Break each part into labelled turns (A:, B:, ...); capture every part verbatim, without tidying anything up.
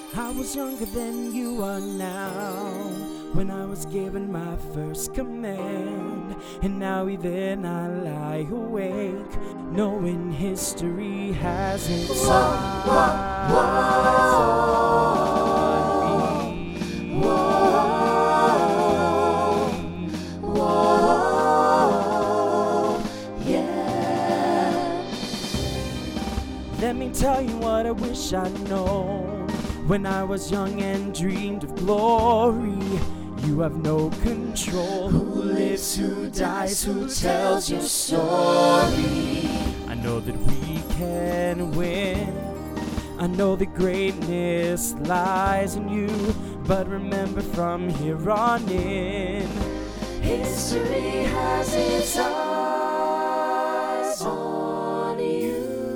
A: I was younger than you are now, when I was given my first command. And now even I lie awake, knowing history has its eyes on me.
B: Whoa, whoa, yeah.
A: Let me tell you what I wish I'd known when I was young and dreamed of glory. You have no control.
B: Who lives, who dies, who tells your story?
A: I know that we can win. I know that greatness lies in you. But remember, from here on in,
B: history has its eyes on you.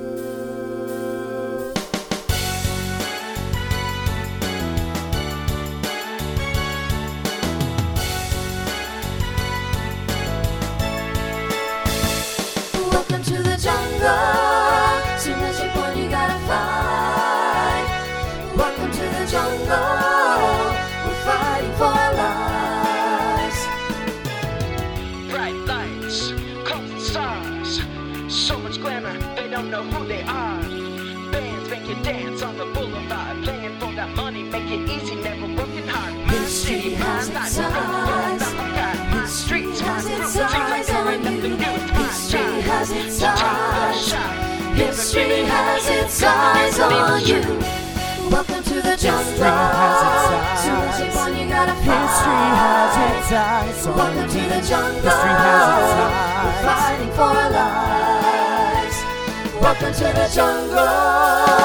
B: Welcome to the jungle. Soon as you're born, you gotta fight. Welcome to the jungle. We're fighting for our lives.
C: Bright lights, close stars, so much glamour, they don't know who they are. Bands make you dance on the boulevard, playing for that money, make it easy, never working hard. My
B: History
C: city,
B: has
C: my
B: its
C: style,
B: eyes.
C: my pride, my streets, my
B: has its
C: roots, seems like
B: eyes
C: there
B: on
C: ain't nothing
B: you.
C: new.
B: History has its
C: So take a
B: eyes.
C: shot.
B: History has its eyes on you. Welcome to the jungle.
A: has its eyes.
B: Soon as you're born, you gotta fight.
A: history has its eyes on
B: Welcome to
A: me.
B: the jungle.
A: History has its
B: We're
A: eyes.
B: fighting for our lives. Welcome to the jungle.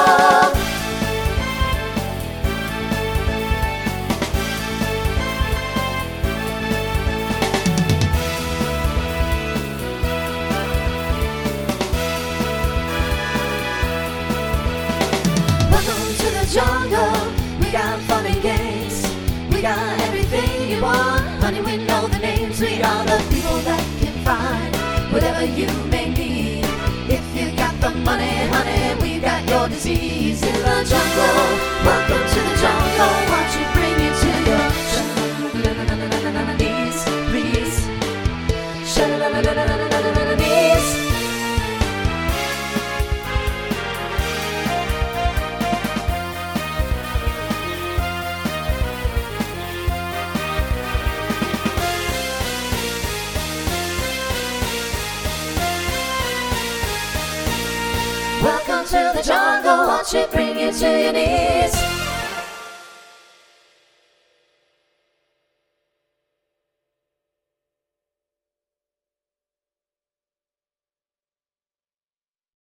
B: Welcome to the jungle. We got fun and games. We got everything you want. Honey, we know the names. We are the people that can find whatever you may need. If you got the money, honey, we got your disease. In the jungle. Welcome to the jungle. Watch it bring you to your knees, please. Knees. Welcome to the jungle, watch it bring you to your knees.